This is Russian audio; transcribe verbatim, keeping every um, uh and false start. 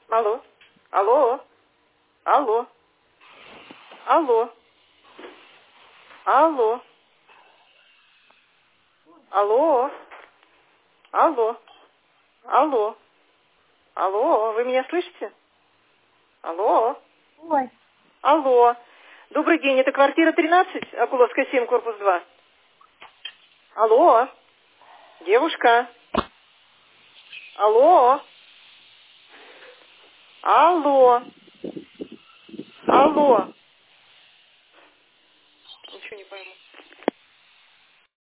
Алло. Алло. Алло. Алло. Алло. Алло. Алло. Алло. Алло. Вы меня слышите? Алло. Ой. Алло. Добрый день. Это квартира тринадцать, Акуловская семь, корпус два. Алло. Девушка. Алло. Алло. Алло. Ничего не пойму.